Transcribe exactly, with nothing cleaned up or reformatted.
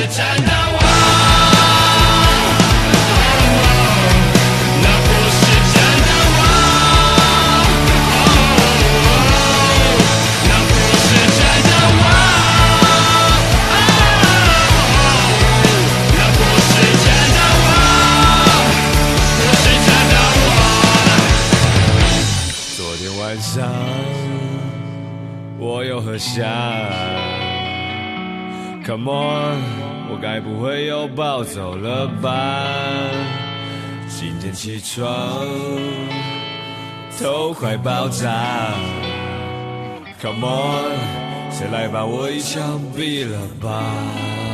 真的我，那不是真的我，那不是真的我，那不是真的我，不是真的我。昨天晚上我又喝下 Come on， 我该不会又暴走了吧？今天起床头快爆炸 Come on， 谁来把我一枪毙了吧？